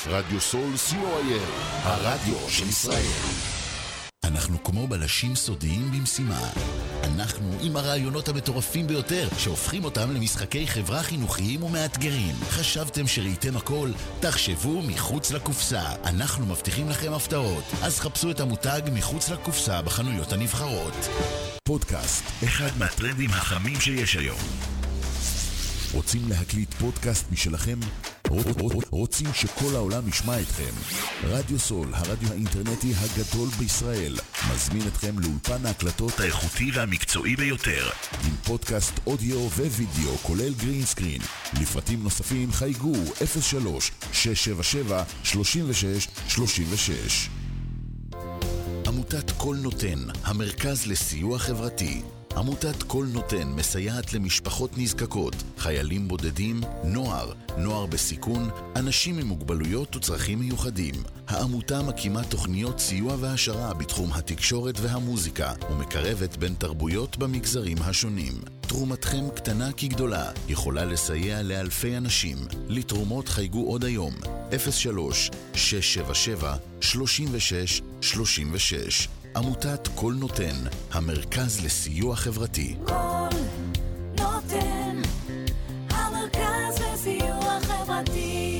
רדיו סול co.il, הרדיו של ישראל. אנחנו כמו בלשים סודיים במשימה. אנחנו עם הרעיונות המטורפים ביותר שהופכים אותם למשחקי חברה חינוכיים ומאתגרים. חשבתם שראיתם הכל? תחשבו מחוץ לקופסה. אנחנו מבטיחים לכם הפתעות. אז חפשו את המותג מחוץ לקופסה בחנויות הנבחרות. פודקאסט, אחד מהטרנדים החמים שיש היום. רוצים להקליט פודקאסט משלכם? רוצים שכל העולם ישמע אתכם? רדיו סול, הרדיו האינטרנטי הגדול בישראל, מזמין אתכם לאולפן ההקלטות האיכותי והמקצועי ביותר, עם פודקאסט אודיו ווידאו כולל גרין סקרין. לפרטים נוספים חייגו 03-677-3636. עמותת כל נותן, המרכז לסיוע חברתי. עמותת כל נותן מסייעת למשפחות נזקקות, חיילים בודדים, נוער בסיכון, אנשים עם מוגבלויות וצרכים מיוחדים. העמותה מקימה תוכניות סיוע והשרה בתחום התקשורת והמוזיקה ומקרבת בין תרבויות במגזרים השונים. תרומתכם קטנה כגדולה, יכולה לסייע לאלפי אנשים. לתרומות חייגו עוד היום 03-677-3636. עמותת כל נותן, המרכז לסיוע חברתי. כל נותן, המרכז לסיוע חברתי.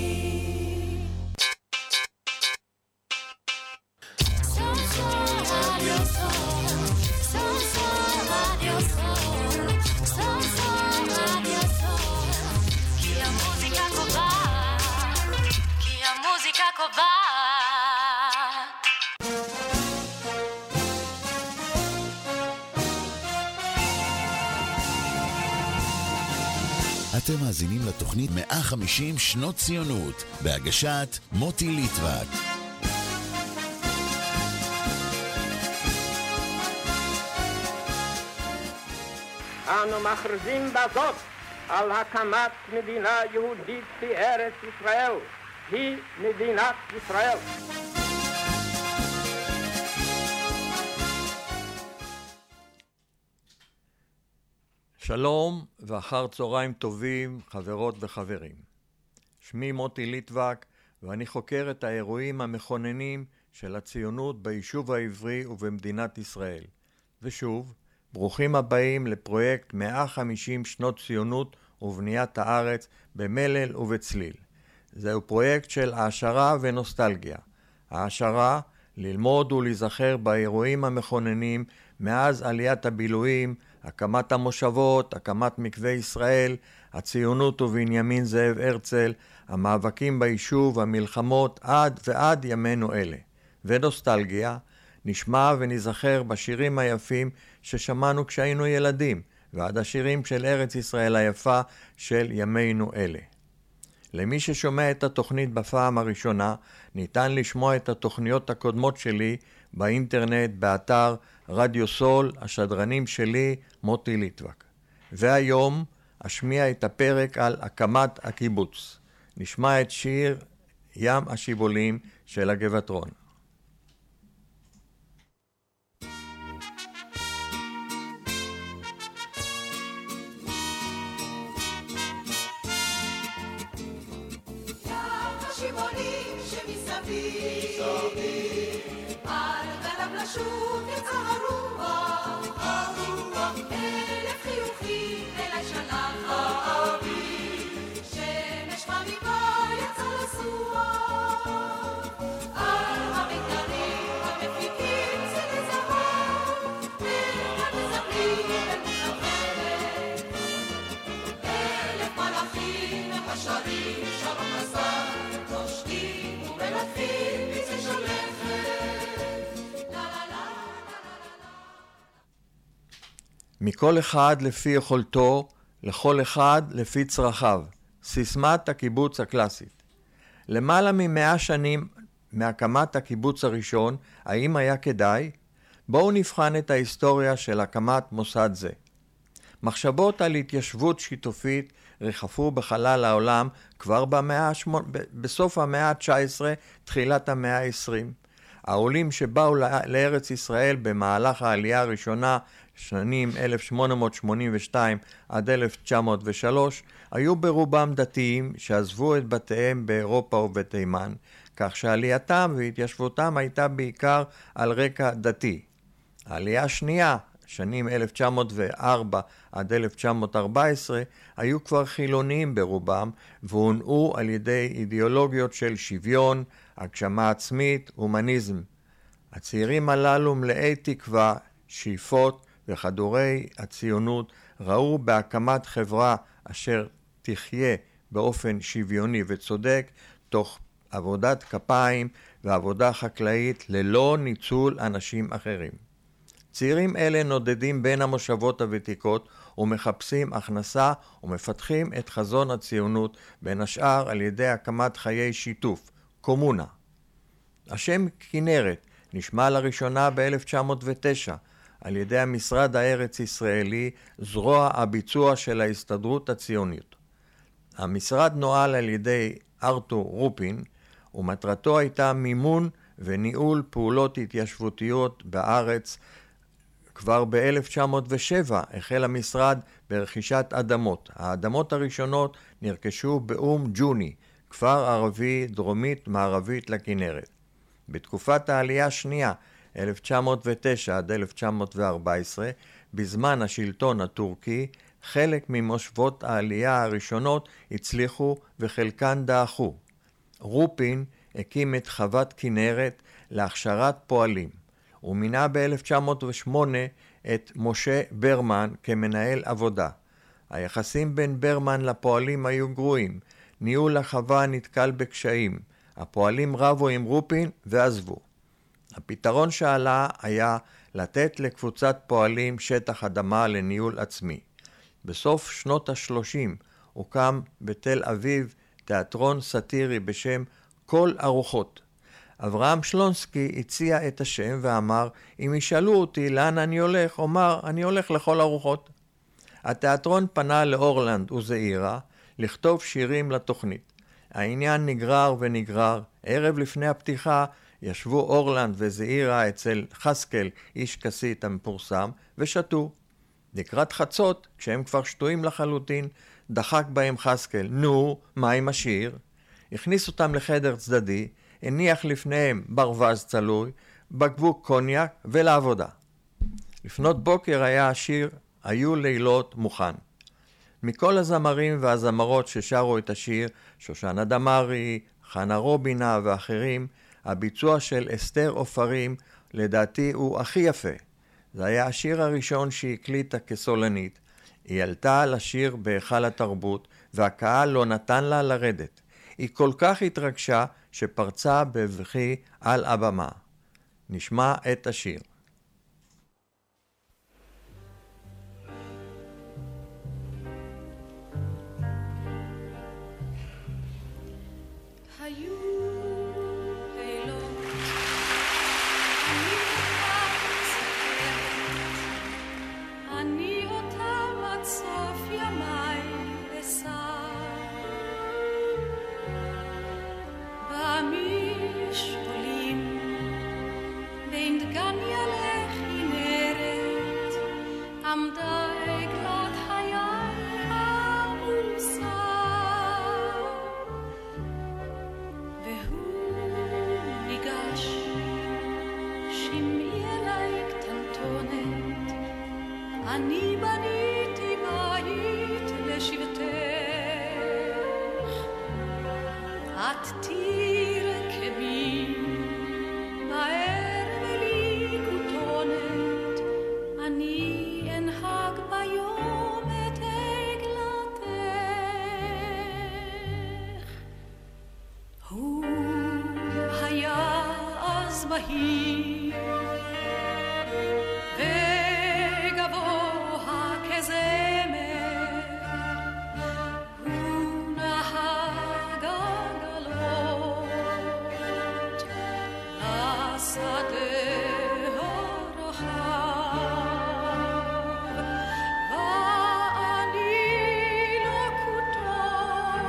כי המוזיקה קובעת. אתם מאזינים לתוכנית 150 שנות ציונות, בהגשת מוטי ליטבק. אנו מכריזים בזאת על הקמת מדינה יהודית בארץ ישראל. היא מדינת ישראל. שלום ואחר צהריים טובים, חברות וחברים. שמי מוטי ליטבק, ואני חוקר את האירועים המכוננים של הציונות ביישוב העברי ובמדינת ישראל. ושוב, ברוכים הבאים לפרויקט 150 שנות ציונות ובניית הארץ במלל ובצליל. זהו פרויקט של העשרה ונוסטלגיה. העשרה, ללמוד ולהיזכר באירועים המכוננים מאז עליית הבילויים, הקמת המושבות, הקמת מקווה ישראל, הציונות ובנימין זאב הרצל, המאבקים ביישוב, המלחמות ועד ימינו אלה. ונוסטלגיה, נשמע ונזכר בשירים היפים ששמענו כשהיינו ילדים, ועד השירים של ארץ ישראל היפה של ימינו אלה. למי ששומע את התוכנית בפעם הראשונה, ניתן לשמוע את התוכניות הקודמות שלי באינטרנט, באתר רדיו סול, השדרנים שלי, מוטי ליטבק. והיום אשמיע את הפרק על הקמת הקיבוץ. נשמע את שיר ים השיבולים של הגבעתרון. על גלם לשוב יצא הרוח, אלף חיוכים אלי שלח האביב, שמש חביבה יצא לסוח, על המיתרים המפיקים צלי זהב, המזמרים ומזמרת, אלף מלאכים וחשרים שרום מסע, נושקים ומלטפים ביצי שולחת. מכל אחד לפי יכולתו, לכל אחד לפי צרכיו. סיסמת הקיבוץ הקלאסית. למעלה מ100 שנים מהקמת הקיבוץ הראשון, האם היה כדאי? בואו נבחן את ההיסטוריה של הקמת מוסד זה. מחשבות על התיישבות שיתופית ריחפו בחלל העולם כבר בסוף המאה ה-19, תחילת המאה ה-20. העולים שבאו לארץ ישראל במהלך העלייה הראשונה, שנים 1882 עד 1903, היו ברובם דתיים שעזבו את בתיהם באירופה ובתימן, כך שעלייתם והתיישבותם הייתה בעיקר על רקע דתי. העלייה השנייה, שנים 1904 עד 1914, היו כבר חילוניים ברובם, והונעו על ידי אידיאולוגיות של שוויון, הגשמה עצמית, הומניזם. הצעירים הללו מלאי תקווה, שאיפות וחדורי הציונות ראו בהקמת חברה אשר תחיה באופן שוויוני וצודק, תוך עבודת כפיים ועבודה חקלאית ללא ניצול אנשים אחרים. צעירים אלה נודדים בין המושבות הוותיקות ומחפשים הכנסה ומפתחים את חזון הציונות, בין השאר על ידי הקמת חיי שיתוף, קומונה. השם כנרת נשמע לראשונה ב-1909 על ידי המשרד הארץ ישראלי, זרוע הביצוע של ההסתדרות הציונית. המשרד נועל על ידי ארתור רופין, ומטרתו הייתה מימון וניהול פעולות התיישבותיות בארץ. כבר ב-1907 החל המשרד ברכישת אדמות. האדמות הראשונות נרכשו באום ג'וני, כפר ערבי דרומית מערבית לכנרת. בתקופת העלייה השנייה, 1909 עד 1914, בזמן השלטון הטורקי, חלק ממושבות העלייה הראשונות הצליחו וחלקן דעכו. רופין הקים את חוות כנרת להכשרת פועלים. הוא מינה ב-1908 את משה ברמן כמנהל עבודה. היחסים בין ברמן לפועלים היו גרועים. ניהול החווה נתקל בקשיים. הפועלים רבו עם רופין ועזבו. הפתרון שעלה היה לתת לקבוצת פועלים שטח אדמה לניהול עצמי. בסוף שנות ה-30 הוקם בתל אביב תיאטרון סאטירי בשם כל ארוחות. אברהם שלונסקי הציע את השם ואמר, אם ישאלו אותי לאן אני הולך, אומר, אני הולך לכל ארוחות. התיאטרון פנה לאורלנד וזעירה לכתוב שירים לתוכנית. העניין נגרר ונגרר. ערב לפני הפתיחה ישבו אורלנד וזעירה אצל חסקל, איש כסית המפורסם, ושתו. לקראת חצות, כשהם כבר שטויים לחלוטין, דחק בהם חסקל, נו, מה עם השיר? הכניס אותם לחדר צדדי, הניח לפניהם ברווז צלוי, בקבוק קוניאק ולעבודה. לפנות בוקר היה השיר "היו לילות" מוכן. מכל הזמרים והזמרות ששרו את השיר, שושנה דמארי, חנה רובינה ואחרים, הביצוע של אסתר עופרים לדעתי הוא הכי יפה. זה היה השיר הראשון שהיא הקליטה כסולנית. היא עלתה לשיר בהיכל התרבות והקהל לא נתן לה לרדת. היא כל כך התרגשה שפרצה בבכי על הבמה. נשמע את השיר. אני בניתי בית לשבטך, את תרקמי מהר ולי כותונת, אני אנהג ביום את עגלתך. הוא היה אז בהיר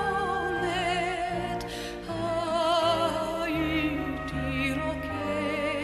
הייתי רוקד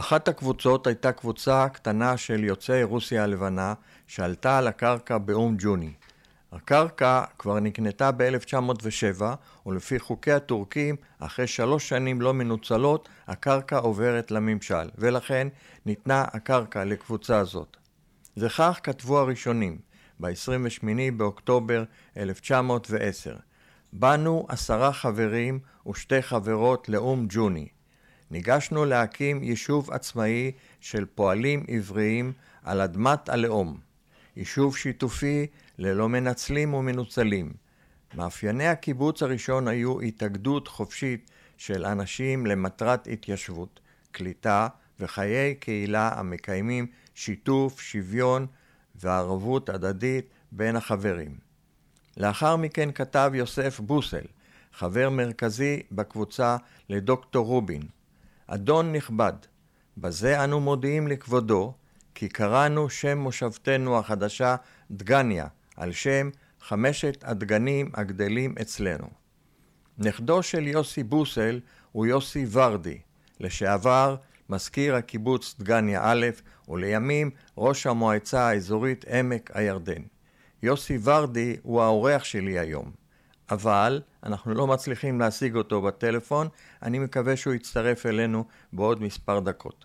אחת הקבוצות הייתה קבוצה קטנה של יוצאי רוסיה הלבנה שעלתה על הקרקע באום ג'וני. הקרקע כבר נקנתה ב-1907, ולפי חוקי הטורקים, אחרי 3 שנים לא מנוצלות, הקרקע עוברת לממשל, ולכן ניתנה הקרקע לקבוצה הזאת. וכך כתבו הראשונים, ב-28 באוקטובר 1910. באנו 10 חברים ו2 חברות לאום ג'וני. ניגשנו להקים יישוב עצמאי של פועלים עבריים על אדמת הלאום. יישוב שיתופי ללא מנצלים ומנוצלים. מאפייני הקיבוץ הראשון היו התאגדות חופשית של אנשים למטרת התיישבות, קליטה וחיי קהילה המקיימים שיתוף, שוויון וערבות הדדית בין החברים. לאחר מכן כתב יוסף בוסל, חבר מרכזי בקבוצה, לדוקטור רובין: אדון נכבד, בזה אנו מודיעים לכבודו, כי קראנו שם מושבתנו החדשה דגניה, על שם 5 הדגנים הגדלים אצלנו. נכדו של יוסי בוסל הוא יוסי ורדי, לשעבר מזכיר הקיבוץ דגניה א', ולימים ראש המועצה האזורית עמק הירדן. יוסי ורדי הוא האורח שלי היום, אבל אנחנו לא מצליחים להשיג אותו בטלפון. אני מקווה שהוא יצטרף אלינו בעוד מספר דקות.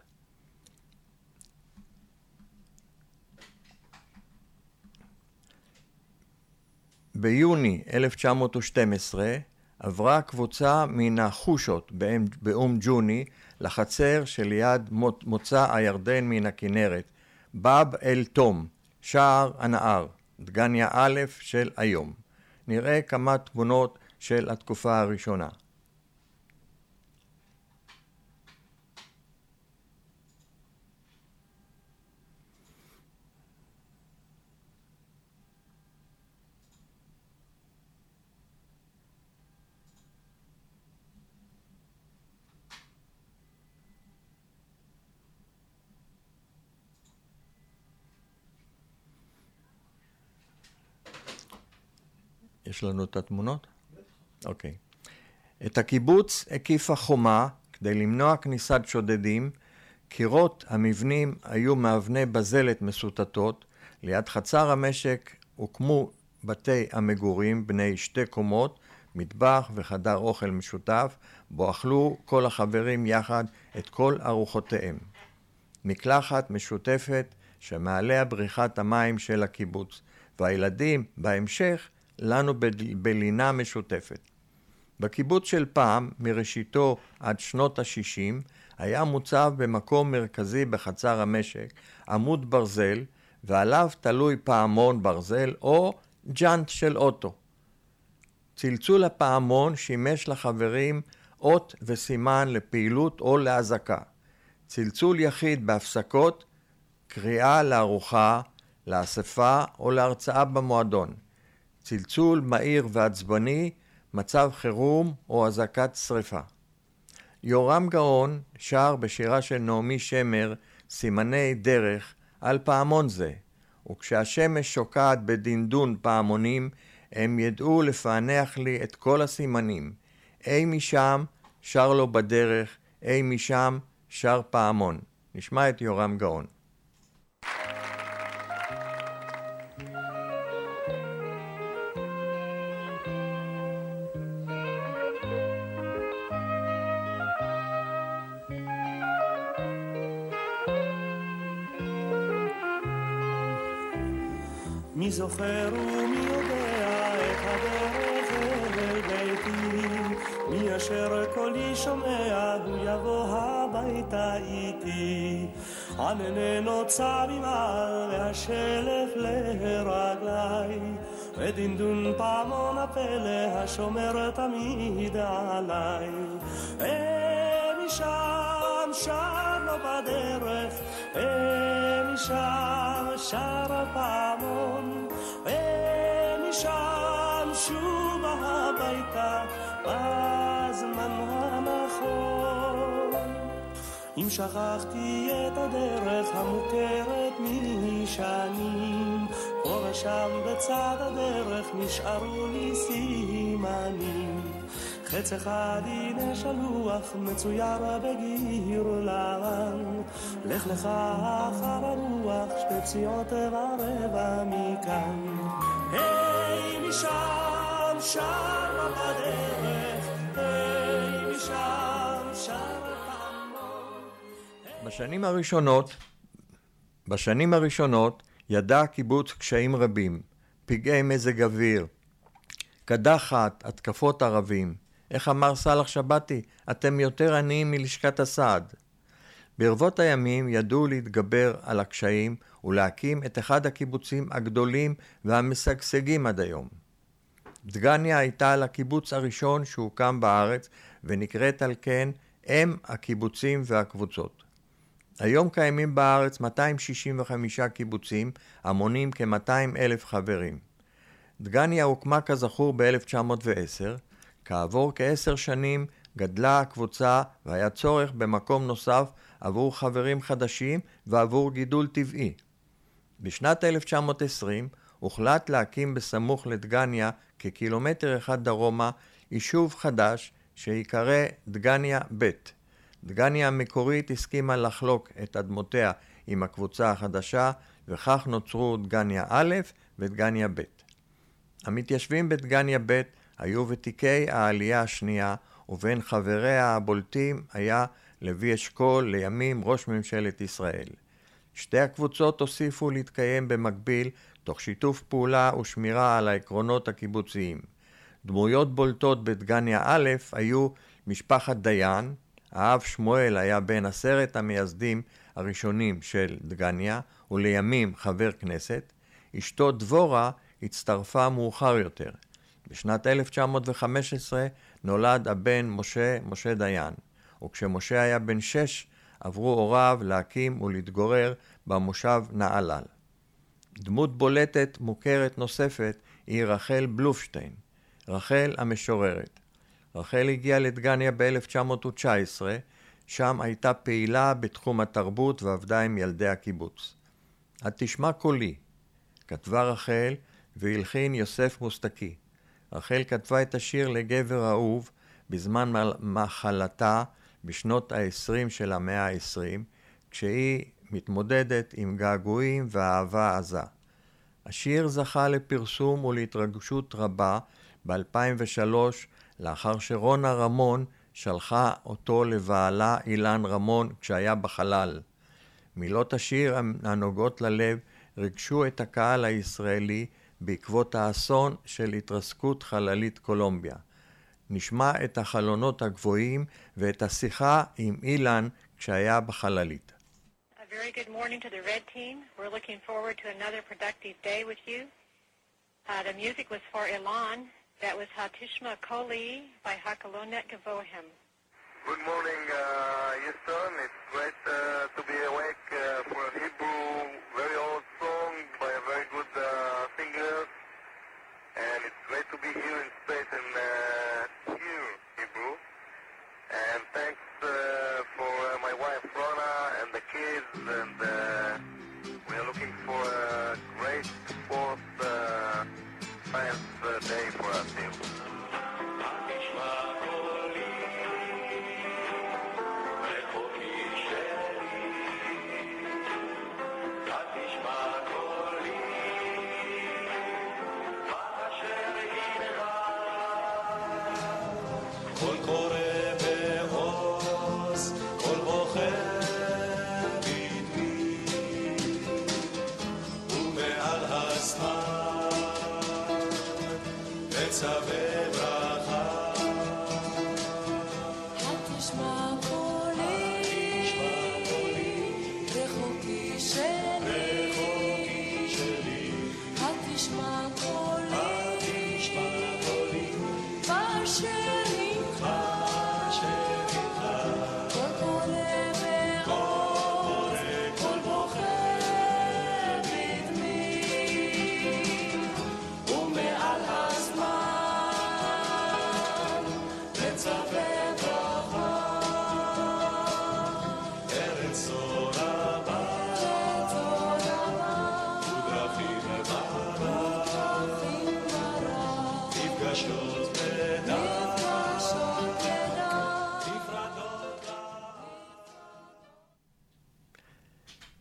ביוני 1912 עברה קבוצה מן החושות באום ג'וני לחצר שליד מוצא הירדן מן הכנרת, בב אל תום, שער הנהר, דגניה א' של היום. נראה כמה תמונות של התקופה הראשונה. יש לנו את התמונות? אוקיי. את הקיבוץ הקיפה חומה כדי למנוע כניסת שודדים. קירות המבנים היו מאבני בזלת מסוטטות. ליד חצר המשק הוקמו בתי המגורים בני 2 קומות, מטבח וחדר אוכל משותף, בו אכלו כל החברים יחד את כל ארוחותיהם. מקלחת משותפת שמעליה בריכת המים של הקיבוץ, והילדים בהמשך לנו בלינה משותפת. בקיבוץ של פעם, מראשיתו עד שנות ה-60, היה מוצב במקום מרכזי בחצר המשק עמוד ברזל, ועליו תלוי פעמון ברזל או ג'אנט של אוטו. צלצול הפעמון שימש לחברים אות וסימן לפעילות או להזקה. צלצול יחיד בהפסקות, קריאה לארוחה, לאספה או להרצאה במועדון. צלצול מהיר ועצבני, מצב חירום או הזקת שריפה. יורם גאון שר בשירה של נעמי שמר סימני דרך על פעמון זה, וכשהשמש שוקעת בדינדון פעמונים, הם ידעו לפענח לי את כל הסימנים. אי משם שר לו בדרך, אי משם שר פעמון. נשמע את יורם גאון. מי זוכר ומי יודע את הדרך אל ביתי, מי אשר קולי שומע הוא יבוא הביתה איתי. ענני נוצר ממעל והשלף לרגלי, ודינדון פעמון הפלא השומר תמיד עליי. משם שר לו בדרך, משם שר הפעמון, משם שוב הביתה בזמן הנכון. אם שכחתי את הדרך המוכרת משנים, פה ושם בצד הדרך נשארו לי סימנים. חץ אחד הנה שלוח מצויר בגיר לבן, לך לך אחר הרוח שתי פסיעות ורבע מכאן. היי משם שם בדרך, היי משם שם פעמון. בשנים הראשונות ידע הקיבוץ קשיים רבים, פגעי מזג אוויר, קדחת, התקפות ערבים. איך אמר סלח שבתי, אתם יותר עניים מלשכת הסעד. ברבות הימים ידעו להתגבר על הקשיים ולהקים את אחד הקיבוצים הגדולים והמשגשגים עד היום. דגניה הייתה לקיבוץ הראשון שהוקם בארץ ונקראת על כן אם הקיבוצים והקבוצות. היום קיימים בארץ 265 קיבוצים המונים כ-200,000 חברים. דגניה הוקמה כזכור ב-1910, כעבור כ10 שנים גדלה הקבוצה והיה צורך במקום נוסף עבור חברים חדשים ועבור גידול טבעי. בשנת 1920 הוחלט להקים בסמוך לדגניה כקילומטר אחד דרומה יישוב חדש שיקרא דגניה ב'. דגניה המקורית הסכימה לחלוק את אדמותיה עם הקבוצה החדשה וכך נוצרו דגניה א' ודגניה ב'. המתיישבים בדגניה ב' היו ותיקי העלייה השנייה ובין חבריה הבולטים היה לוי אשכול לימים ראש ממשלת ישראל. שתי הקבוצות הוסיפו להתקיים במקביל תוך שיתוף פעולה ושמירה על העקרונות הקיבוציים. דמויות בולטות בדגניה א' היו משפחת דיין, האב שמואל היה בין 10 המייסדים הראשונים של דגניה ולימים חבר כנסת, אשתו דבורה הצטרפה מאוחר יותר. בשנת 1915 נולד הבן משה דיין, וכשמשה היה בן 6 עברו הוריו להקים ולהתגורר במושב נהלל. דמות בולטת מוכרת נוספת היא רחל בלופשטיין, רחל המשוררת. רחל הגיעה לדגניה ב-1919, שם הייתה פעילה בתחום התרבות ועבדה עם ילדי הקיבוץ. את תשמע קולי, כתבה רחל והלחין יוסף מוסטקי. רחל כתבה את השיר לגבר אהוב בזמן מחלתה בשנות ה-20 של המאה ה-20, כשהיא מתמודדת עם געגועים ואהבה עזה. השיר זכה לפרסום ולהתרגשות רבה ב-2003, לאחר שרונה רמון שלחה אותו לבעלה אילן רמון כשהיה בחלל. מילות השיר הנוגעות ללב ריגשו את הקהל הישראלי בעקבות האסון של התרסקות חללית קולומביה. נשמע את החלונות הגבוהים ואת השיחה עם אילן כשהיה בחללית. A very good morning to the Red Team. We're looking forward to another productive day with you. The music was for Ilan. That was Hatishma Koli by Hakalonet Gavohim. Good morning, Houston. It's great to be awake for a Hebrew, very old song by a very good singer. And it's great to be here in space and hear Hebrew. And thanks for my wife Rona and the kids. And we are looking for a great fourth science day for us here. קול בוחר בדמי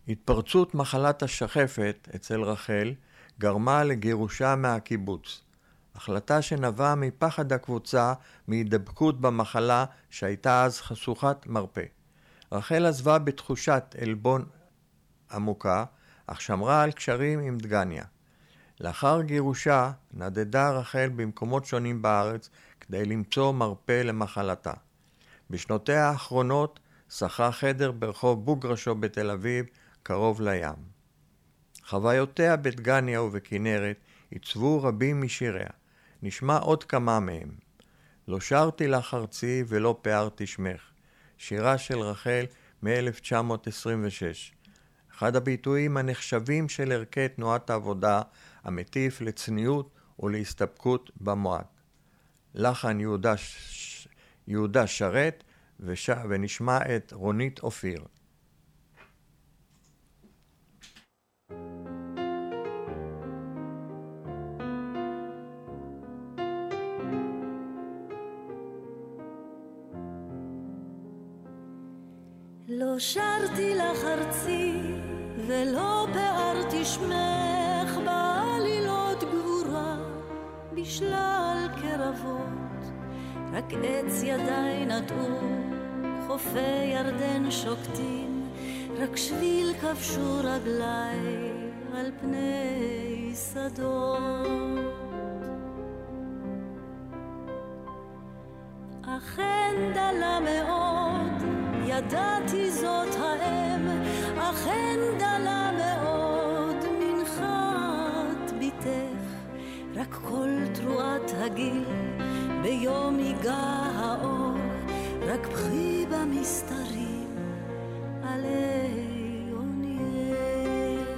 התפרצות מחלת השחפת אצל רחל גרמה לגירושה מהקיבוץ. החלטה שנבעה מפחד הקבוצה מהידבקות במחלה שהייתה אז חשוכת מרפא. רחל עזבה בתחושת עלבון עמוקה, אך שמרה על קשרים עם דגניה. לאחר גירושה נדדה רחל במקומות שונים בארץ כדי למצוא מרפא למחלתה. בשנותיה האחרונות שכרה חדר ברחוב בוגרשו בתל אביב, קרוב לים. חוויותיה בדגניה ובכנרת עיצבו רבים משיריה. נשמע עוד כמה מהם. לא שרתי לך ארצי ולא פערתי שמך, שירה של רחל מ-1926. אחד הביטויים הנחשבים של ערכי תנועת העבודה, המטיף לצניעות ולהסתפקות במועט. לחן יהודה שרת ונשמע את רונית אופיר. לא שרתי לך ארצי ולא פערתי שמך בעלילות גבורה בשלל קרבות, רק עץ ידיי נטעו, חופי ירדן שוקטים, רק שביל כבשו רגליי על פני שדות. אכן דלה מאוד, ידעתי זאת האם, אכן דלה מאוד מנחת ביתך, רק כל תרועת הגיל ביום ייגע האור, רק בכי במסתרים עלי עונייך.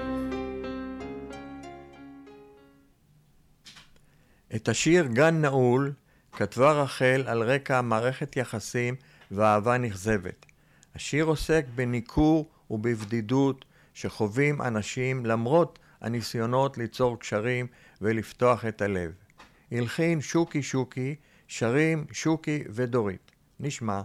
את השיר גן נעול כתבה רחל על רקע מערכת יחסים ואהבה נכזבת. השיר עוסק בניכור ובבדידות שחווים אנשים למרות הניסיונות ליצור קשרים ולפתוח את הלב. הלחין שוקי שוקי, שרים שוקי ודורית. נשמע.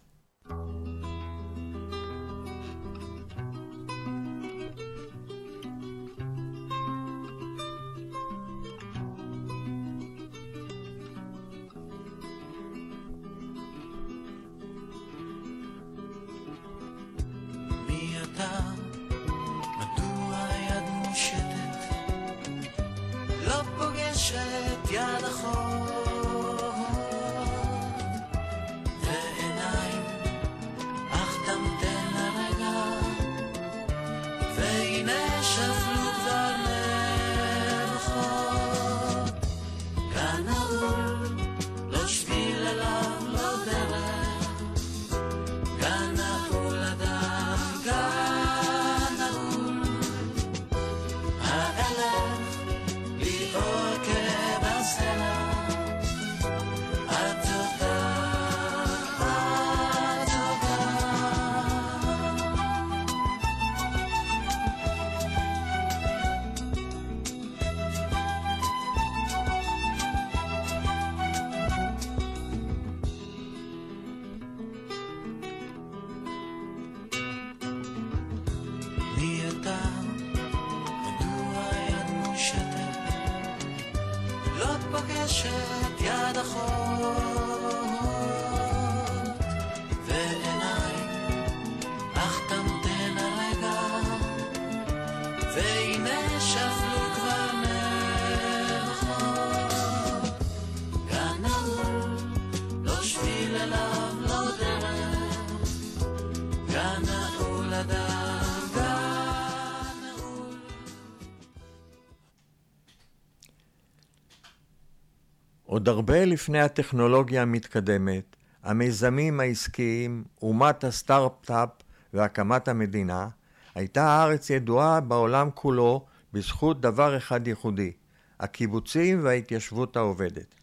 עוד הרבה לפני הטכנולוגיה המתקדמת, המיזמים העסקיים, אומת הסטארט-אפ והקמת המדינה, הייתה הארץ ידועה בעולם כולו בזכות דבר אחד ייחודי, הקיבוצים וההתיישבות העובדת.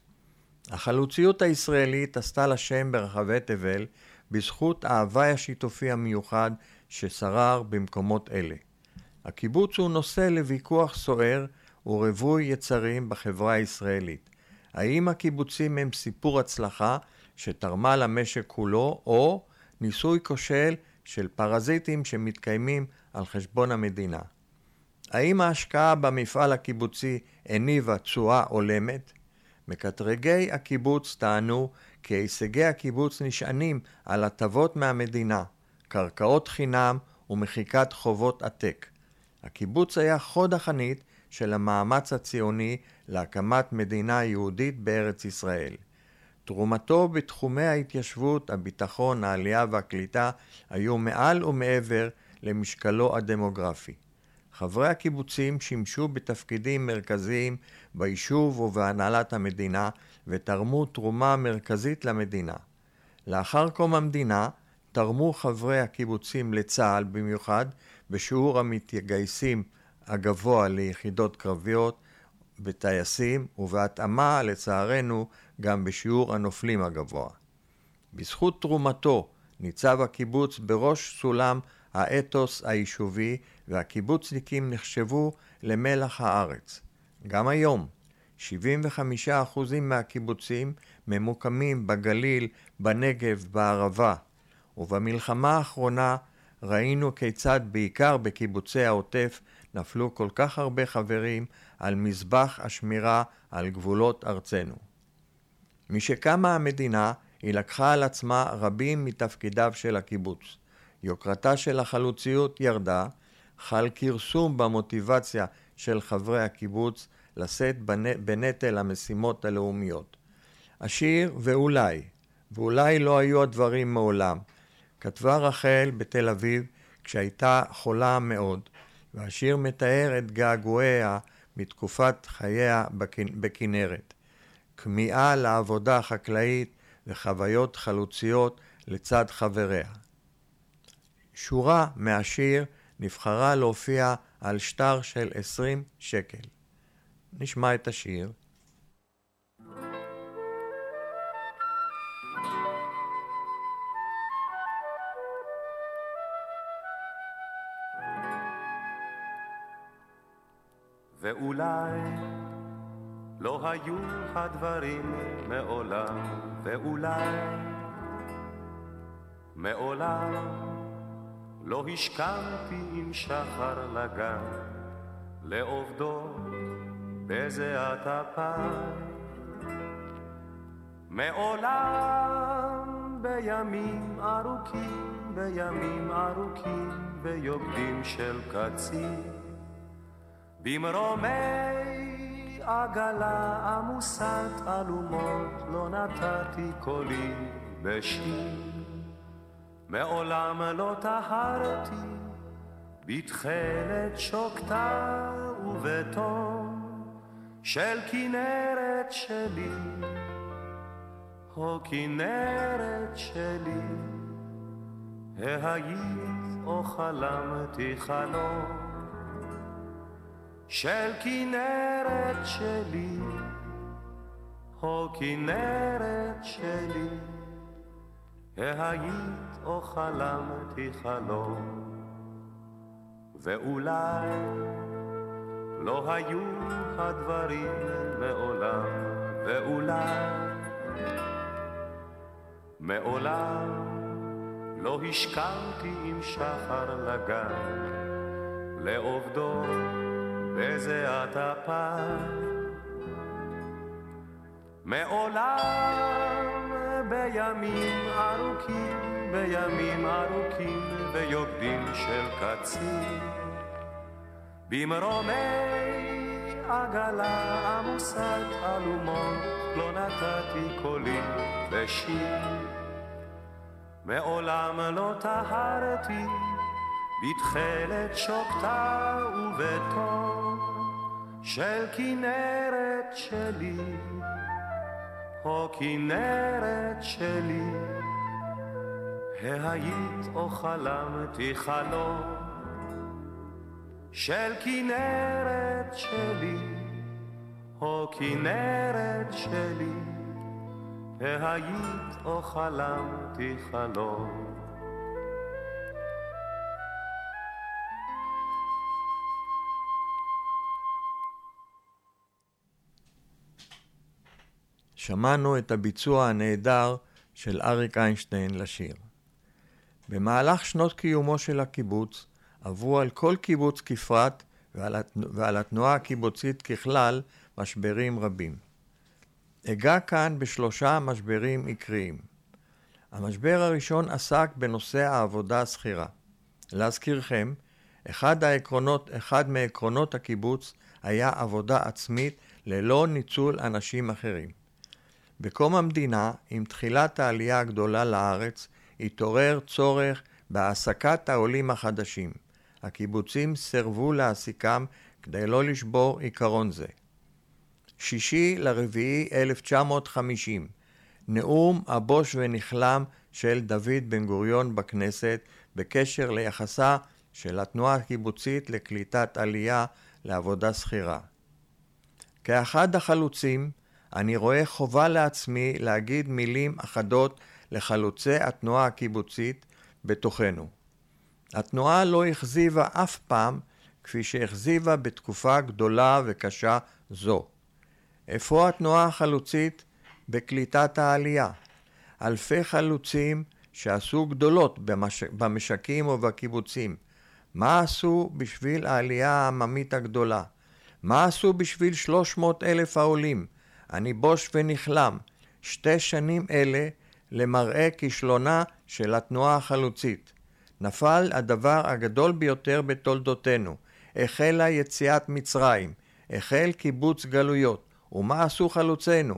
החלוציות הישראלית עשתה לה שם ברחבי תבל בזכות ההווי השיתופי המיוחד ששרר במקומות אלה. הקיבוץ הוא נושא לוויכוח סוער ורווי יצרים בחברה הישראלית. האם הקיבוצים הם סיפור הצלחה שתרמה למשק כולו, או ניסוי כושל של פרזיטים שמתקיימים על חשבון המדינה. האם ההשקעה במפעל הקיבוצי הניבה תשואה הולמת? מקטרגי הקיבוץ טענו כי הישגי הקיבוץ נשענים על הטבות מהמדינה, קרקעות חינם ומחיקת חובות עתק. הקיבוץ היה חוד החנית של המאמץ הציוני להקמת מדינה יהודית בארץ ישראל. תרומתו בתחומי ההתיישבות, הביטחון, העלייה והקליטה היו מעל ומעבר למשקלו הדמוגרפי. חברי הקיבוצים שימשו בתפקידים מרכזיים ביישוב ובהנהלת המדינה ותרמו תרומה מרכזית למדינה. לאחר קום המדינה תרמו חברי הקיבוצים לצה"ל במיוחד בשיעור המתגייסים הגבוה ליחידות קרביות בטייסים ובהתאמה לצערנו גם בשיעור הנופלים הגבוה. בזכות תרומתו ניצב הקיבוץ בראש סולם האתוס היישובי והקיבוצניקים נחשבו למלח הארץ. גם היום 75% מהקיבוצים ממוקמים בגליל, בנגב, בערבה, ובמלחמה האחרונה ראינו כיצד בעיקר בקיבוצי העוטף נפלו כל כך הרבה חברים על מזבח השמירה על גבולות ארצנו. משקמה המדינה היא לקחה על עצמה רבים מתפקידיו של הקיבוץ. יוקרתה של החלוציות ירדה, חל כרסום במוטיבציה של חברי הקיבוץ לשאת בנטל המשימות הלאומיות. השיר ואולי לא היו הדברים מעולם, כתבה רחל בתל אביב כשהייתה חולה מאוד, והשיר מתאר את געגועיה מתקופת חייה בכנרת. כמיהה לעבודה חקלאית וחוויות חלוציות לצד חבריה. שורה מהשיר נבחרה להופיע על שטר של 20 שקל. נשמע את השיר. ואולי לא היו הדברים מעולם, ואולי מעולם לא השכמתי עם שחר לגן, לעובדות בזיעת אפיים. מעולם בימים ארוכים ביוקדים של קציר, במרומי עגלה עמוסת אלומות לא נתתי קולי בשיר. מעולם לא טהרתי בתכלת שוקתה ובתום של כנרת שלי, או כנרת שלי, היית או חלמתי חלום של כנרת שלי, או כנרת שלי, היית או חלמתי חלום. ואולי לא היו הדברים מעולם, ואולי מעולם לא השכמתי עם שחר לגן, לעובדות בזיעת אפיים. מעולם בימים ארוכים ביוקדים של קציר, במרומי עגלה עמוסת אלומות לא נתתי קולי בשיר. מעולם לא טהרתי בתכלת שוקתה ובתום של כנרת שלי, או כנרת שלי, היית או חלמתי חלום של כנרת שלי, או כנרת שלי, היית או חלמתי חלום. שמענו את הביצוע הנהדר של אריק איינשטיין לשיר. במהלך שנות קיומו של הקיבוץ עברו על כל קיבוץ כפרט ועל התנועה הקיבוצית ככלל משברים רבים. אגע כאן בשלושה משברים עיקריים. המשבר הראשון עסק בנושא העבודה השכירה. להזכירכם, אחד מעקרונות הקיבוץ היה עבודה עצמית ללא ניצול אנשים אחרים. בקום המדינה, עם תחילת העלייה הגדולה לארץ, התעורר צורך בהעסקת העולים החדשים. הקיבוצים סירבו להעסיקם כדי לא לשבור עיקרון זה. 6/4/1950, נאום הבוש ונכלם של דוד בן גוריון בכנסת בקשר ליחסה של התנועה הקיבוצית לקליטת עלייה לעבודה שכירה. כאחד החלוצים, אני רואה חובה לעצמי להגיד מילים אחדות לחלוצי התנועה הקיבוצית בתוכנו. התנועה לא הכזיבה אף פעם כפי שהכזיבה בתקופה גדולה וקשה זו. איפה התנועה החלוצית בקליטת העלייה? אלפי חלוצים שעשו גדולות במשקים ובקיבוצים. מה עשו בשביל העלייה העממית הגדולה? מה עשו בשביל 300,000 העולים? אני בוש ונכלם. 2 שנים אלה למראה כישלונה של התנועה החלוצית. נפל הדבר הגדול ביותר בתולדותינו. החלה יציאת מצרים. החל קיבוץ גלויות. ומה עשו חלוצינו?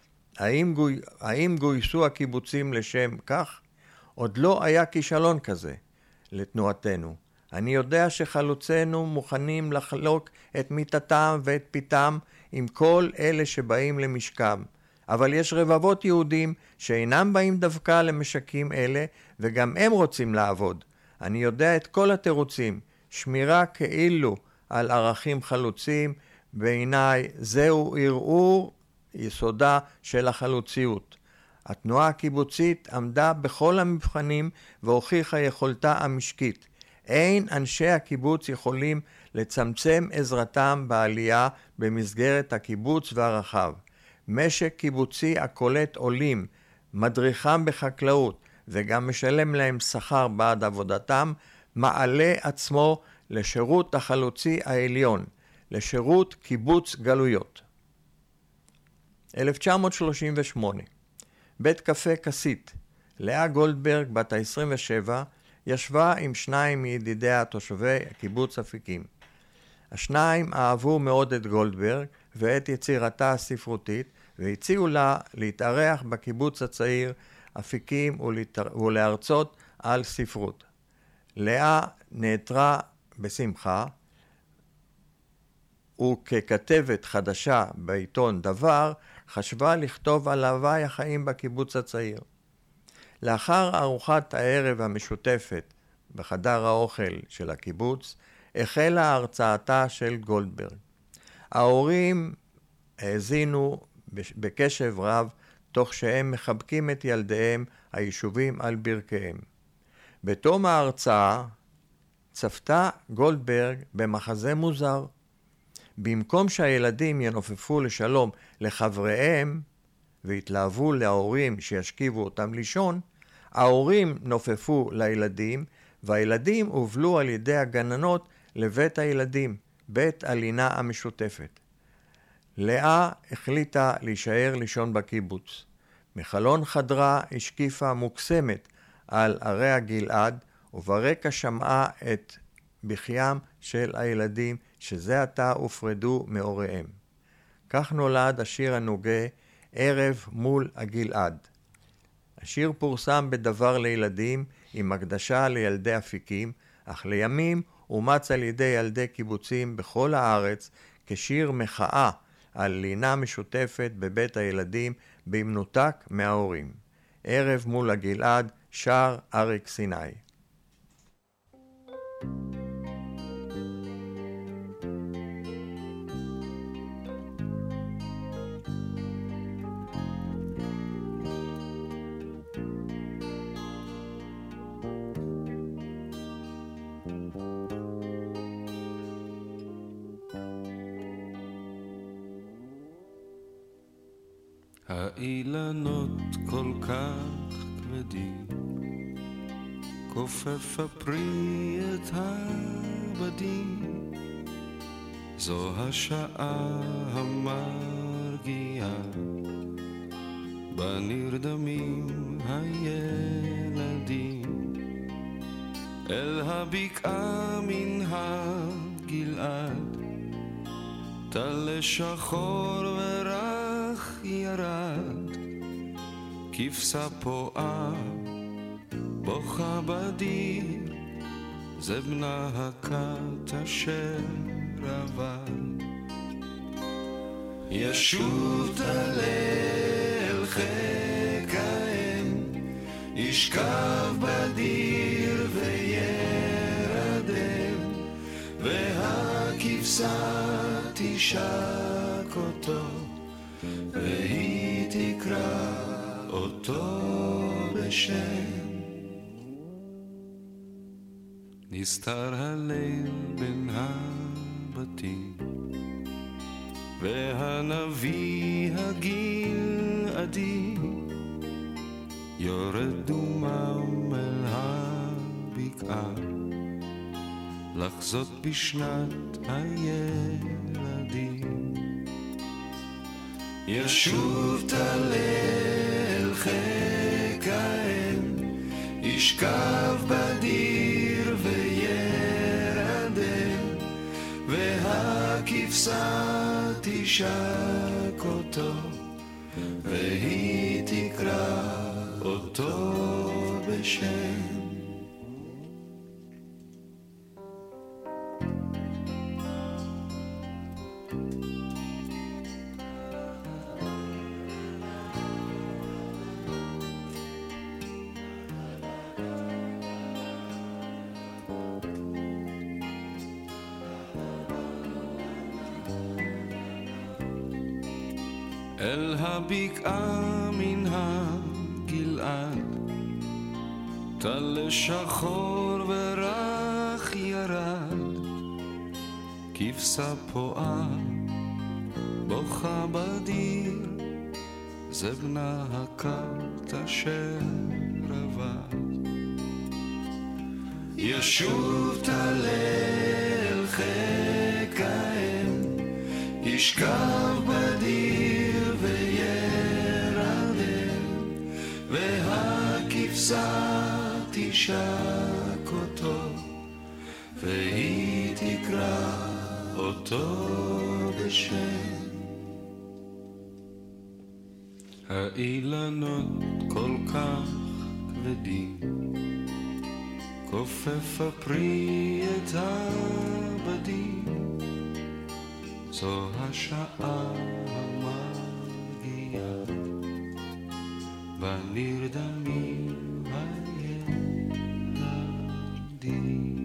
האם גויסו הקיבוצים לשם כך? עוד לא היה כישלון כזה לתנועתנו. אני יודע שחלוצינו מוכנים לחלוק את מיטתם ואת פיתם עם כל אלה שבאים למשכם. אבל יש רבבות יהודים שאינם באים דווקא למשקים אלה וגם הם רוצים לעבוד. אני יודע את כל התירוצים. שמירה כאילו על ערכים חלוצים, בעיניי זהו ערעור יסודה של החלוציות. התנועה הקיבוצית עמדה בכל המבחנים והוכיחה יכולתה המשקית. אין אנשי הקיבוץ יכולים לצמצם עזרתם בעלייה במסגרת הקיבוץ והרחב. משק קיבוצי הקולט עולים, מדריכם בחקלאות וגם משלם להם שכר בעד עבודתם, מעלה עצמו לשירות החלוצי העליון, לשירות קיבוץ גלויות. 1938, בית קפה כסית, לאה גולדברג בת ה-27 ישבה עם 2 מידידיה תושבי קיבוץ אפיקים. השניים אהבו מאוד את גולדברג ואת יצירתה הספרותית והציעו לה להתארח בקיבוץ הצעיר אפיקים ולהרצות על ספרות. לאה נעתרה בשמחה, וככתבת חדשה בעיתון דבר, חשבה לכתוב על הווי החיים בקיבוץ הצעיר. לאחר ארוחת הערב המשותפת בחדר האוכל של הקיבוץ, החלה הרצאתה של גולדברג. ההורים האזינו בקשב רב, תוך שהם מחבקים את ילדיהם היישובים על ברכיהם. בתום ההרצאה צפתה גולדברג במחזה מוזר. במקום שהילדים ינופפו לשלום לחבריהם והתלהבו להורים שישכיבו אותם לישון, ההורים נופפו לילדים והילדים הובלו על ידי הגננות לבית הילדים, בית הלינה המשותפת. לאה החליטה להישאר לישון בקיבוץ. מחלון חדרה השקיפה מוקסמת על ערי הגלעד, וברקע שמעה את בכיים של הילדים שזה עתה הופרדו מהוריהם. כך נולד השיר הנוגה ערב מול הגלעד. השיר פורסם בדבר לילדים עם הקדשה לילדי אפיקים, אך לימים אומץ על ידי ילדי קיבוצים בכל הארץ כשיר מחאה על לינה משותפת בבית הילדים במנותק מההורים. ערב מול הגלעד, שר אריק סיני. האילנות כל כך כבדים, כופף הפרי את הבדים, זו השעה המרגיעה, בנרדמים הילדים, אל הבקעה מן הגלעד, טל שחור ורח ירד, כבשה פועה בוכה בדיר, זה בנה הכת אשר עבד. ישוב תלל חיק האם, ישכב בדיר וירדם, והכבשה תשק אותו, והיא תקרא אותו בשם. נסתר הליל בין הבתים, והנביא הגלעדי יורד דומם אל הבקעה, לחזות בשנת הילדים. ישוב תלל חיק האם, ישכב בדיר וירדם, והכבשה תשק אותו, והיא תקרא אותו בשם. אל הבקעה מן הגלעד, טל שחור ורח ירד, כבשה פועה בוכה בדיר, זה בנה הכת אשר עבד. ישוב תלל חיק האם, ישכב בדיר וירדם, והכבשה תשק אותו, והיא תקרא אותו בשם. האילנות כל כך כבדים, כופף הפרי את הבדים, זו השעה המרגיעה, בנרדמים הילדים.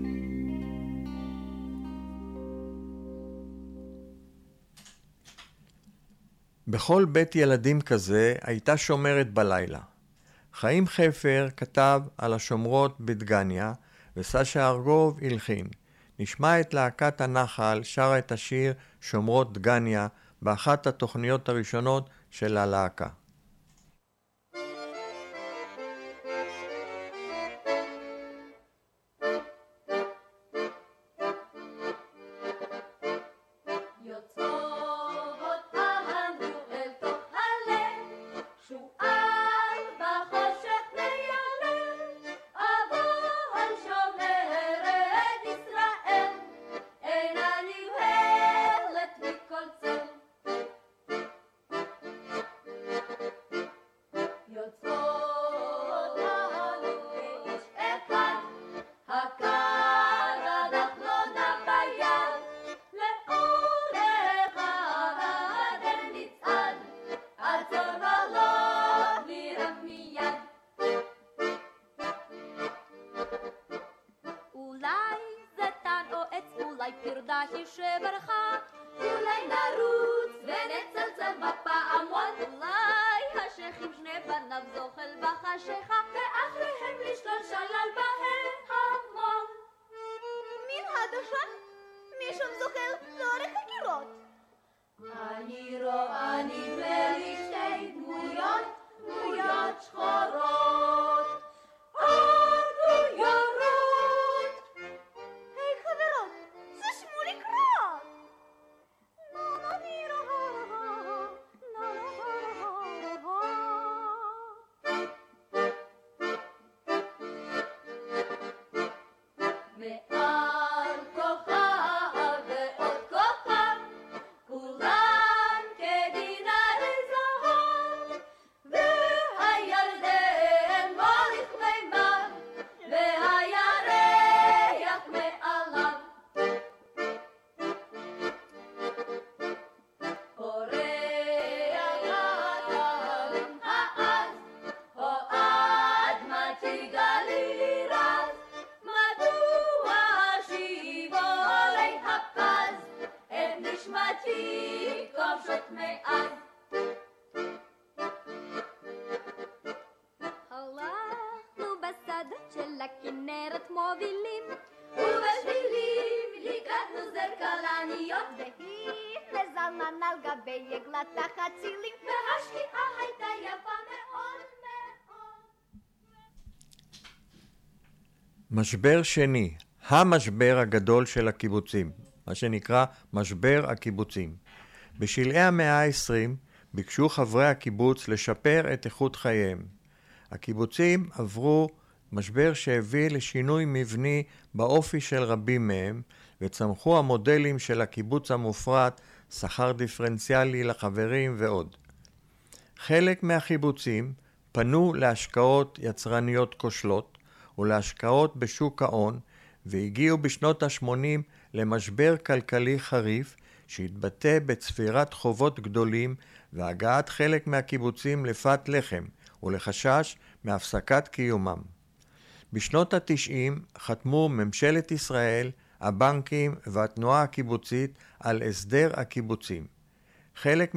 בכל בית ילדים כזה הייתה שומרת בלילה. חיים חפר כתב על השומרות בדגניה, וסשה ארגוב הלחין. נשמע את להקת הנחל שרה את השיר שומרות דגניה באחת התוכניות הראשונות של הלהקה. אני רואה נדמה לי שתי דמויות שחורות, הדמויות בכנרת מובילים, ובשבילים לקראתנו זר כלניות, והנה זלמן על גבי עגלת תחת צילים, והשקיעה הייתה יפה מאוד מאוד. משבר שני, המשבר הגדול של הקיבוצים, מה שנקרא משבר הקיבוצים. בשלהי המאה ה-20 ביקשו חברי הקיבוץ לשפר את איכות חייהם. הקיבוצים עברו משבר שהביא לשינוי מבני באופי של רבים מהם, וצמחו המודלים של הקיבוץ המופרט, שכר דיפרנציאלי לחברים ועוד. חלק מהקיבוצים פנו להשקעות יצרניות כושלות ולהשקעות בשוק ההון, והגיעו בשנות ה-80 למשבר כלכלי חריף שהתבטא בצפירת חובות גדולים והגעת חלק מהקיבוצים לפת לחם ולחשש מהפסקת קיומם. בשנות ה-90 חתמו ממשלת ישראל, הבנקים והתנועה הקיבוצית על הסדר הקיבוצים. חלק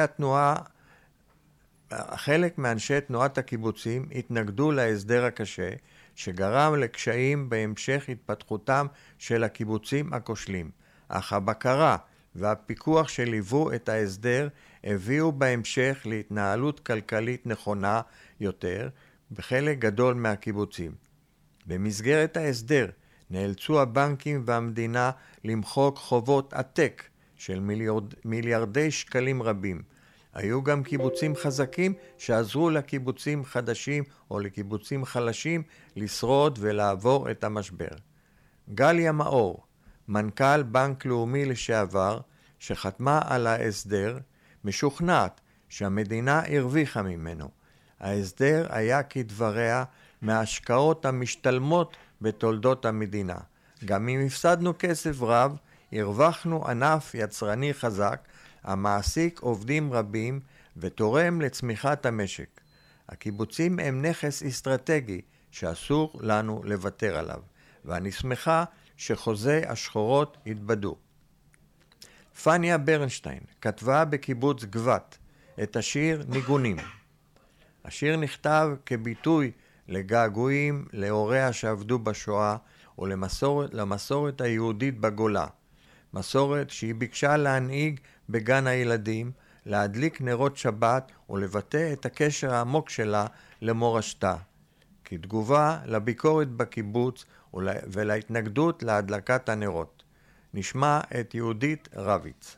מאנשי תנועת הקיבוצים התנגדו להסדר הקשה, שגרם לקשיים בהמשך התפתחותם של הקיבוצים הכושלים. אך הבקרה והפיקוח שליוו את ההסדר הביאו בהמשך להתנהלות כלכלית נכונה יותר בחלק גדול מהקיבוצים. במסגרת ההסדר נאלצו הבנקים והמדינה למחוק חובות עתק של מיליארדי שקלים רבים. היו גם קיבוצים חזקים שעזרו לקיבוצים חדשים או לקיבוצים חלשים לשרוד ולעבור את המשבר. גליה מאור, מנכ"ל בנק לאומי לשעבר, שחתמה על ההסדר, משוכנעת שהמדינה הרוויחה ממנו. ההסדר היה כדבריה מההשקעות המשתלמות בתולדות המדינה. גם אם הפסדנו כסף רב, הרווחנו ענף יצרני חזק, המעסיק עובדים רבים ותורם לצמיחת המשק. הקיבוצים הם נכס אסטרטגי שאסור לנו לוותר עליו, ואני שמחה שחוזי השחורות התבדו. פניה ברנשטיין כתבה בקיבוץ גבת את השיר ניגונים. השיר נכתב כביטוי לגעגועים להוריה שעבדו בשואה ולמסורת היהודית בגולה. מסורת שהיא ביקשה להנהיג בגן הילדים, להדליק נרות שבת ולבטא את הקשר העמוק שלה למורשתה. כתגובה לביקורת בקיבוץ ולהתנגדות להדלקת הנרות. נשמע את יהודית רביץ.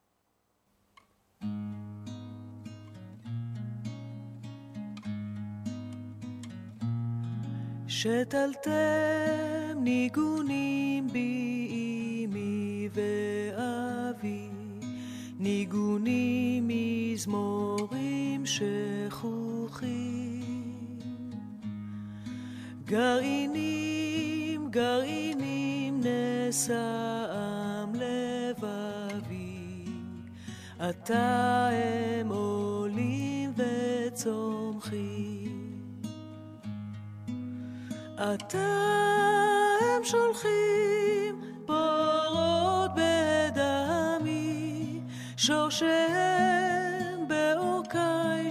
שתלתם ניגונים בי אמי ואבי, ניגונים מזמורים שכוחים, גרעינים גרעינים נשאם לבבי, עתה הם עולים וצומחים, עתה הם שולחים בורות בדמי, שורשיהם באורכי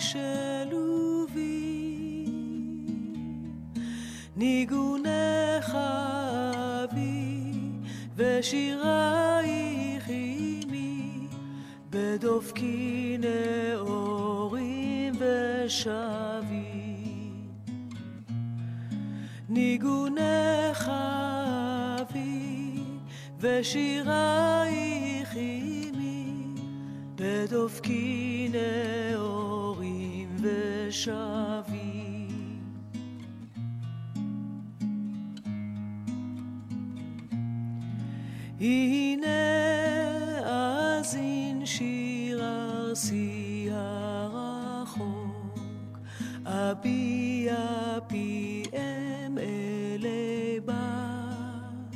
שלובי, ניגונך אבי ושירייך עמי, בדופקי נאורים ושבי, ניגונך אבי ושירייך עמי, בדופקי נאורים ושבי. הנה אזין שיר ארסי הרחוק, אביע פיהם אלי בת,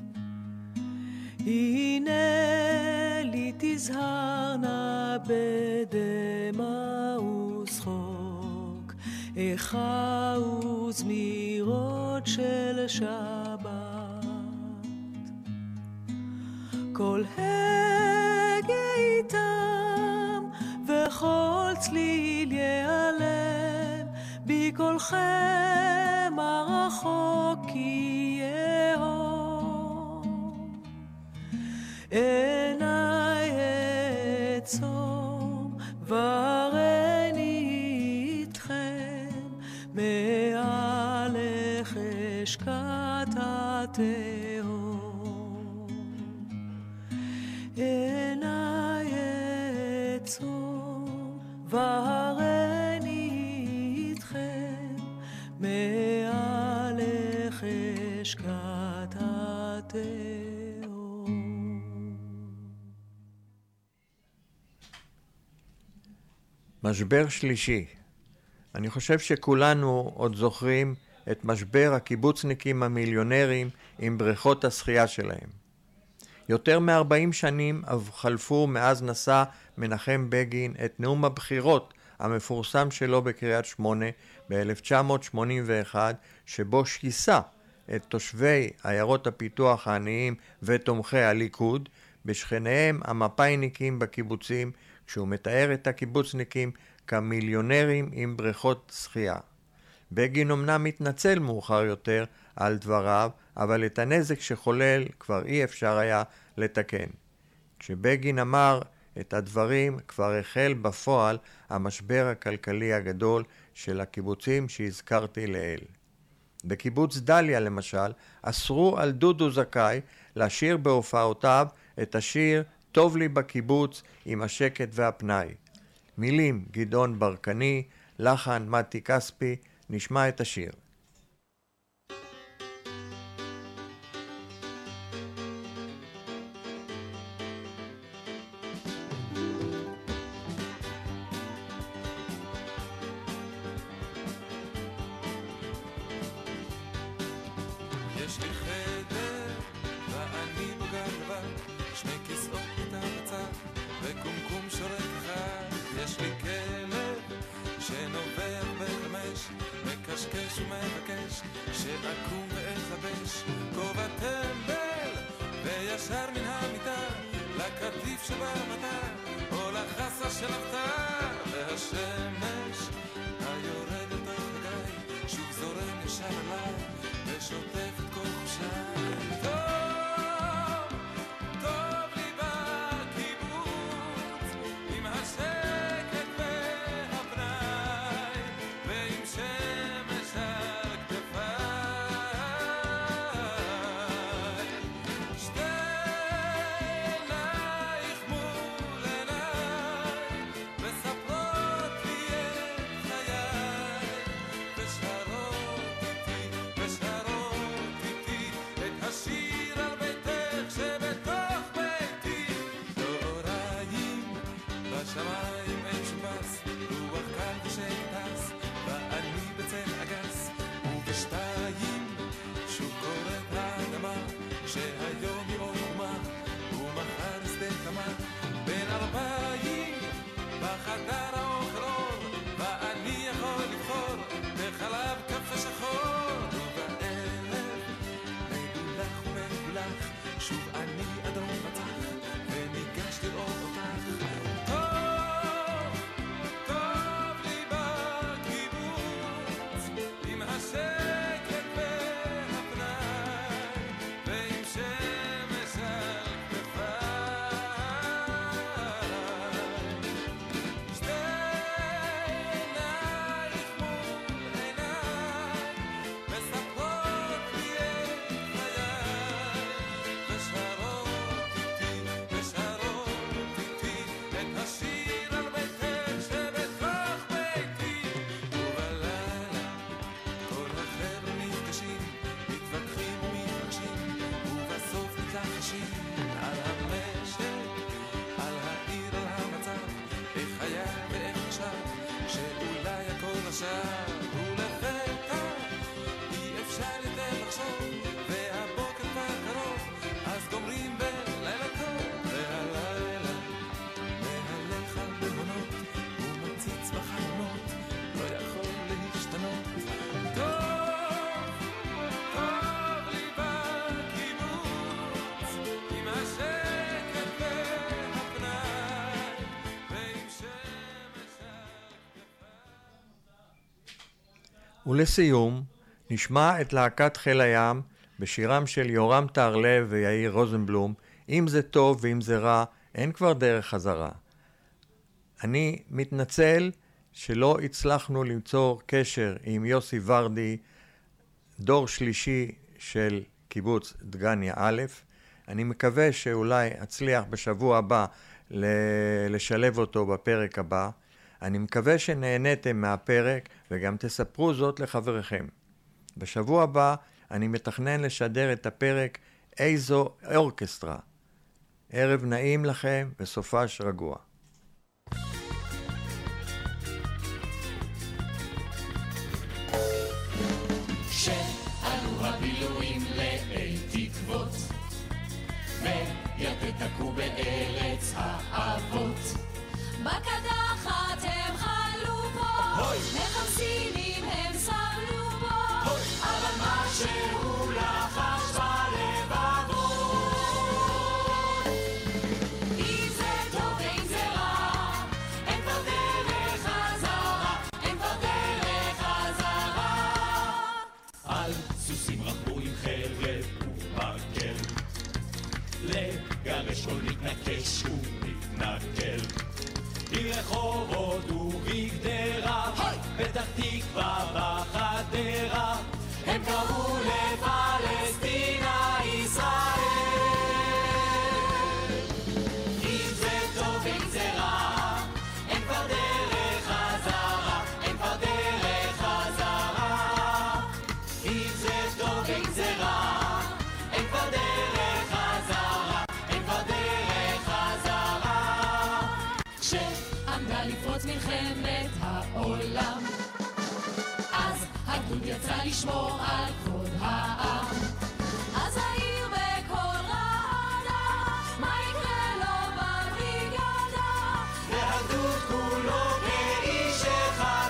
הנה לי תזהרנה בדמע ושחוק, איכה וזמירות של שבת, כל הגה איתם וכל צליל ייעלם, בקולכם הרחוק כי יהום עיניי אעצום ואני איתכם מעלך אשקט התהום עיניי אעצום ואני איתכם מעלך אשקט התהום. משבר שלישי. אני חושב שכולנו עוד זוכרים את משבר הקיבוצניקים המיליונרים עם בריכות השחייה שלהם. יותר מ-40 שנים חלפו מאז נשא מנחם בגין את נאום הבחירות המפורסם שלו בקריית שמונה ב-1981, שבו שיסה את תושבי עיירות הפיתוח העניים ותומכי הליכוד בשכניהם המפאיניקים בקיבוצים, כשהוא מתאר את הקיבוצניקים כמיליונרים עם בריכות שחייה. בגין אמנם מתנצל מאוחר יותר על דבריו, אבל את הנזק שחולל כבר אי אפשר היה לתקן. כשבגין אמר את הדברים כבר החל בפועל המשבר הכלכלי הגדול של הקיבוצים שהזכרתי לעיל. בקיבוץ דליה למשל אסרו על דודו זכאי לשיר בהופעותיו את השיר טוב לי בקיבוץ עם השקט והפנאי. מילים גדעון ברקני, לחן מתי כספי. נשמע את השיר. יש לי חדר ואני בו גר לבד, שני כיסאות איתם בצד וקומקום שורק אחד. יש לי כלב שנובח בחמש, מקשקש ומבקש שאקום ואתלבש כובע טמבל וישר מן המיטה לקטיף שבמטה או לחסה של אבטה. והשמש היורד אל תוך הגיא שוב זורם ישר עליי ושוטף את כל חושיי. טוב לי בקיבוץ עם השקט והפנאי ועם שמש על כתפיי. שתי עינייך מול עיניי מספרות לי את חיי ושרות איתי את השיר על ביתך שבתוך ביתי. דוריים בשמיים אין שובס, רוח קל ושטס ואני בצל אגס. ובשתיים שוב קוראת האדמה שהיום היא אור חומה ומחר שדה קמה. בין 40 בחדר האוכל אור ואני יכול לבחור בחלב קפה שחור. ובערב מגולח ומגולח שוב אני אדום בצח וניגש לראות אותך. טוב לי בקיבוץ עם השקט והפנאי ועם שמש על כתפיי. שתי עינייך מול עיניי מספרות לי את חיי ושרות איתי את השיר על ביתך שבתוך ביתי. ובלילה כל החבר'ה נפגשים, מתווכחים ומתרגשים ובסוף מתלחשים על המשק, על העיר, על המצב, איך היה ואיך עכשיו שאולי הכל עכשיו. ולפתע אי אפשר יותר לחשוב והבוקר כבר קרוב אז גומרים בלילה טוב. והלילה מהלך על במונות ומציץ בחלומות לא יכול להשתנות. טוב לי בקיבוץ עם השקט והפנאי ועם שמש על כתפיי. ולסיום נשמע את להקת חיל הים בשירם של יורם תהרלב ויאיר רוזנבלום, אם זה טוב ואם זה רע, אין כבר דרך חזרה. אני מתנצל שלא הצלחנו למצוא קשר עם יוסי ורדי, דור שלישי של קיבוץ דגניה א'. אני מקווה שאולי אצליח בשבוע הבא לשלב אותו בפרק הבא. אני מקווה שנהניתם מהפרק וגם תספרו זאת לחבריכם. בשבוע הבא אני מתכנן לשדר את הפרק איזו אורקסטרה. ערב נעים לכם וסופש רגוע. שעלו הבילויים לאי תקוות ויתתקו בארץ האבות בקדחת הם חלו פה, מחמסינים הם סבלו פה, אבל מה שהוא לחש בלבבות אם זה טוב ואם זה רע, אין כבר דרך חזרה, אין כבר דרך חזרה. על סוסים רכבו עם חרב ומקל לגרש כל מתנקש ומתנקל ברחובות ובגדרה, פתח תקווה בחדרה, הם קראו לפלסטינה ישראל. אם זה טוב ואם זה רע, אין כבר דרך חזרה, אין כבר דרך חזרה. אם זה טוב ואם זה רע, אין כבר דרך חזרה, אין כבר דרך חזרה. כשעמדה לפרוץ מלחמת העולם, אז הגדוד יצא לשמור על כבוד העם. אז העיר בקול רעדה, מה יקרה לו בבריגדה? והגדוד כולו כאיש אחד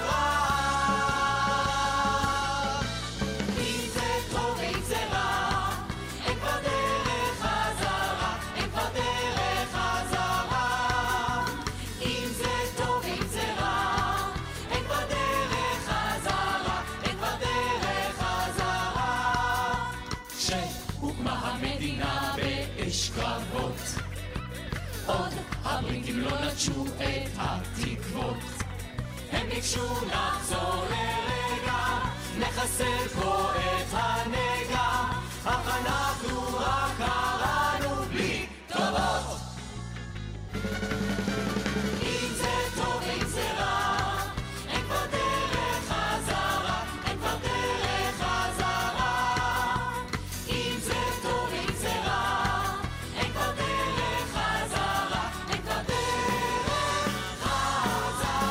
רב. אם זה טוב ואם זה רע, אין כבר דרך חזרה, אין כבר דרך חזרה. אם זה טוב ואם זה רע, אין כבר דרך חזרה, אין כבר דרך חזרה. כשהוקמה המדינה באש קרבות, עוד הבריטים לא נטשו את התקוות. הם ביקשו נחזור לרגע, נחסל פה את הנגע, אך אנחנו רק קראנו בלי טובות. אם זה טוב ואם זה רע, אין כבר דרך חזרה, אין כבר דרך חזרה. אם זה טוב ואם זה רע, אין כבר דרך חזרה, אין כבר דרך חזרה.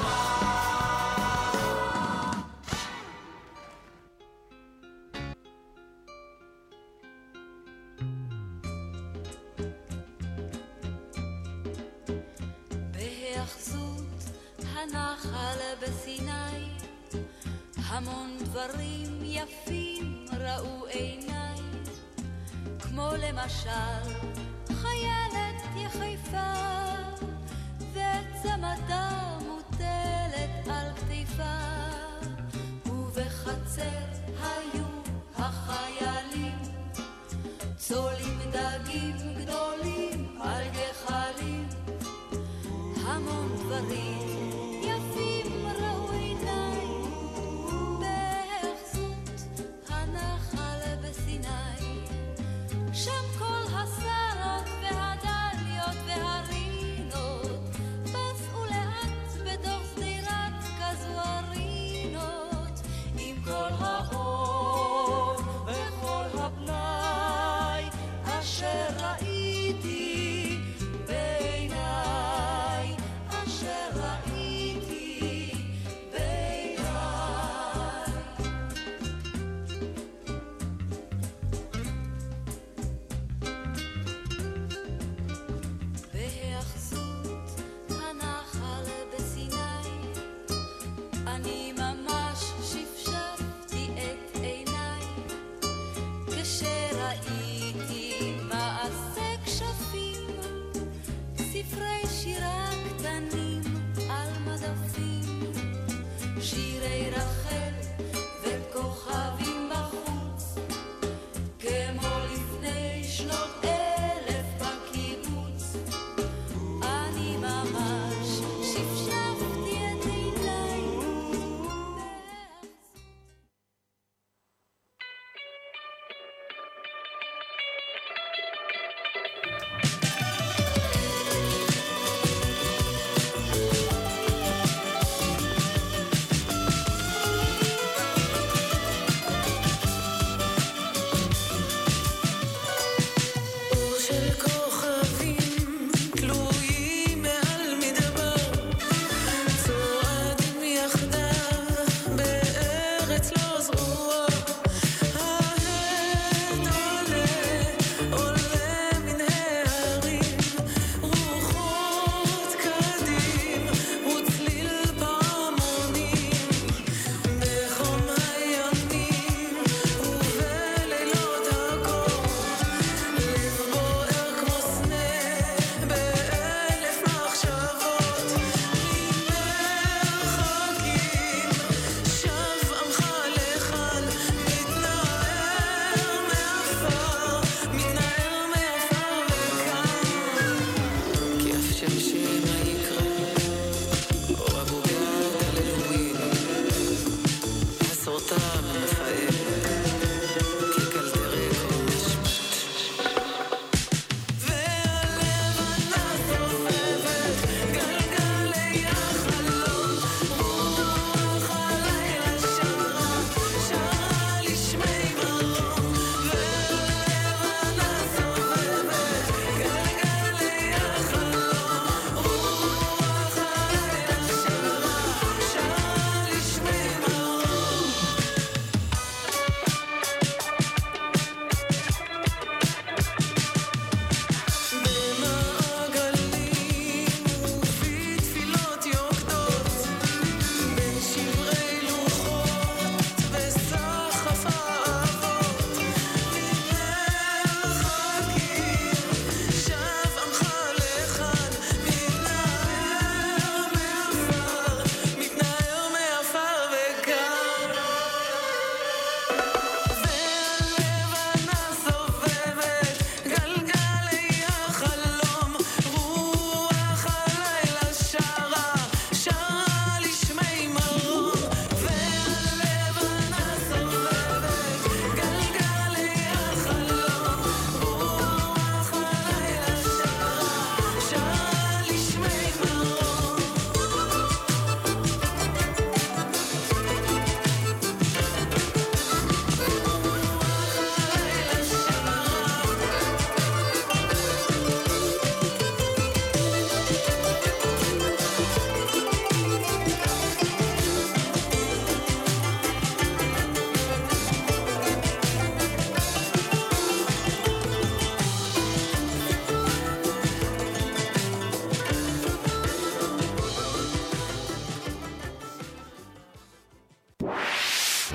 בהיאחזות הנחל בסיני, המון דברים יפים ראו עיניי, כמו למשל חיילת יחיפה וצמתה מוטלת על כתיפה, ובחצר היו החיילים צולים דגים גדולים על גחלים, המון דברים יפים ראו עיניי, בהיאחזות הנחל בסיני, שם כל השרות והדליות והרינות פסעו לאט בתוך סדירת כזוארינות, עם כל האור וכל הפנאי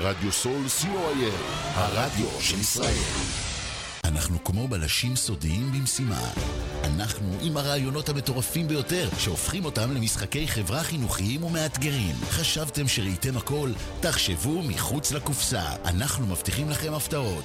רדיו סול co.il, הרדיו של ישראל. אנחנו כמו בלשים סודיים במשימה. אנחנו עם הרעיונות המטורפים ביותר, שהופכים אותם למשחקי חברה חינוכיים ומאתגרים. חשבתם שראיתם הכל? תחשבו מחוץ לקופסה. אנחנו מבטיחים לכם הפתעות.